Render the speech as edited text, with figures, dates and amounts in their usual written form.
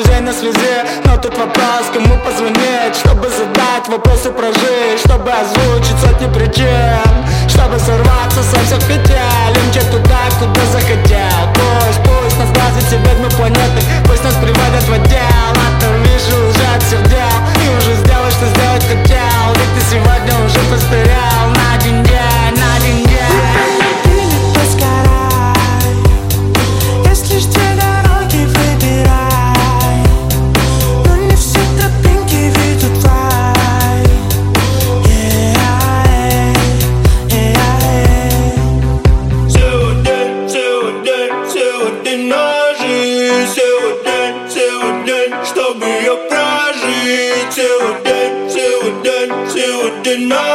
уже на связи. Но тут вопрос, кому позвонить, чтобы задать вопросы про жизнь, чтобы озвучить сотни причин, чтобы сорваться со всех петель и мчать туда, куда захотел. Пусть нас глазят все ведьмы планеты, пусть нас приводят в отдел. А то вижу уже от всех дел и уже сделай, что сделать хотел. Ведь ты сегодня уже постарел на один день, на один день. Чтобы ее прожить целый день, целый день, целый день.